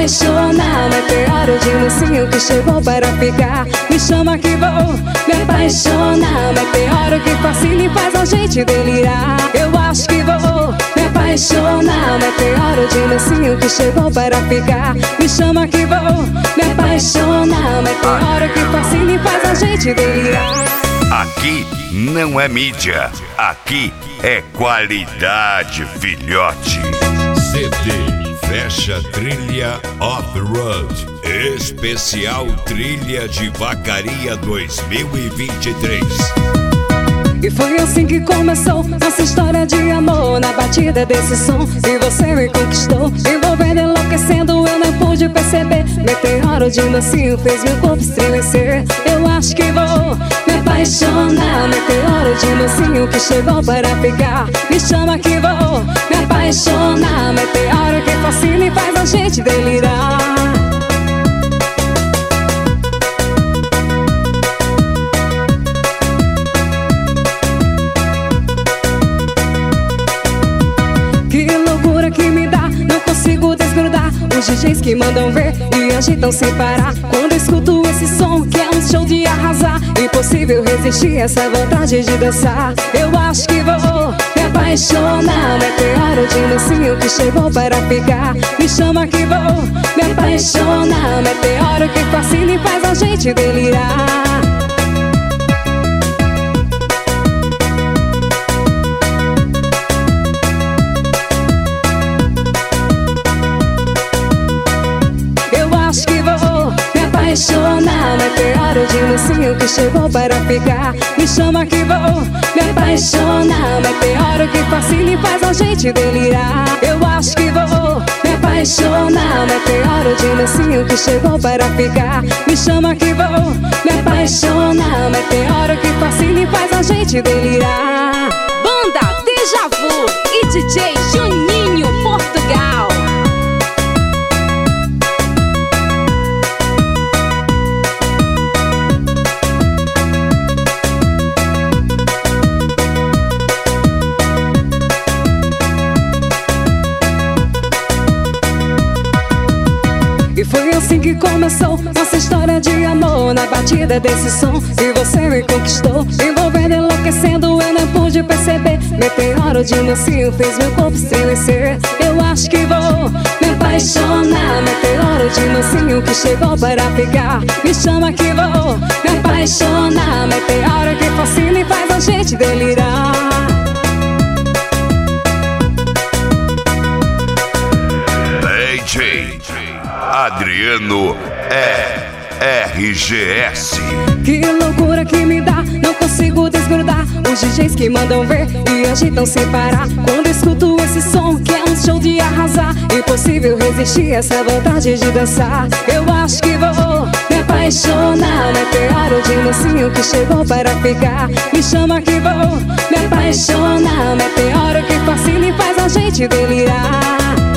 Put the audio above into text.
apaixonar. Meteoro de mocinho que chegou para ficar. Me chama que vou me apaixonar. Meteoro que fascina e faz a gente delirar. Eu acho que vou me apaixonar. Meteoro de mocinho que chegou para ficar. Me chama que vou me apaixonar. Meteoro que fascina e faz a gente delirar. Aqui não é mídia, aqui é qualidade, filhote. CD Fecha Trilha Off-Road, especial Trilha de Vacaria 2023. E foi assim que começou nossa história de amor. Na batida desse som, e você me conquistou, envolvendo, enlouquecendo, eu não pude perceber. Meteoro de mocinho fez meu corpo estremecer. Eu acho que vou me apaixonar. Meteoro de mocinho que chegou para ficar. Me chama que vou me apaixonar. Meteoro que fascina e faz a gente delirar. Os DJs que mandam ver e agitam sem parar. Quando escuto esse som que é um show de arrasar, impossível resistir essa vontade de dançar. Eu acho que vou me apaixonar. Meteoro de mocinho que chegou para ficar. Me chama que vou me apaixonar. Meteoro que fascina e faz a gente delirar. Apaixonar. Meteoro de mocinho que chegou para ficar. Me chama que vou me apaixonar. Meteoro que fascina e faz a gente delirar. Eu acho que vou me apaixonar. Meteoro de mocinho que chegou para ficar. Me chama que vou me apaixonar. Meteoro que fascina e faz a gente delirar. Banda Deja Vu e DJ Juninho Portugal. E foi assim que começou nossa história de amor. Na batida desse som, e você me conquistou, envolvendo, enlouquecendo, eu não pude perceber. Meteoro de mocinho fez meu corpo estremecer. Eu acho que vou me apaixonar. Meteoro de mocinho que chegou para ficar. Me chama que vou me apaixonar. Meteoro que fascina e faz a gente delirar. DJ Adriano RGS. Que loucura que me dá, não consigo desgrudar. Os DJs que mandam ver e agitam sem parar. Quando escuto esse som que é um show de arrasar, impossível resistir essa vontade de dançar. Eu acho que vou me apaixonar. Meteoro de mocinho que chegou para ficar. Me chama que vou me apaixonar. Meteoro que fascina e faz a gente delirar.